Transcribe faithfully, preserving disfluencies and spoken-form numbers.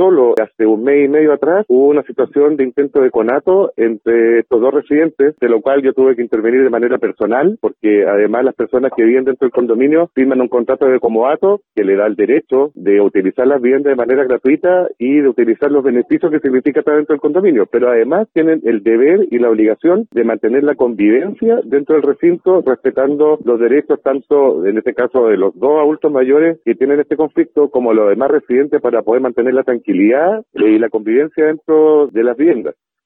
solo hace un mes y medio atrás hubo una situación de intento de conato entre estos dos residentes, de lo cual yo tuve que intervenir de manera personal, porque además las personas que viven dentro del condominio firman un contrato de comodato que le da el derecho de utilizar las viviendas de manera gratuita y de utilizar los beneficios que significa estar dentro del condominio, pero además tienen el deber y la obligación de mantener la convivencia dentro del recinto, respetando los derechos tanto, en este caso, de los dos adultos mayores que tienen este conflicto, como los demás residentes, para poder mantener la tranquilidad y la convivencia dentro de las viviendas.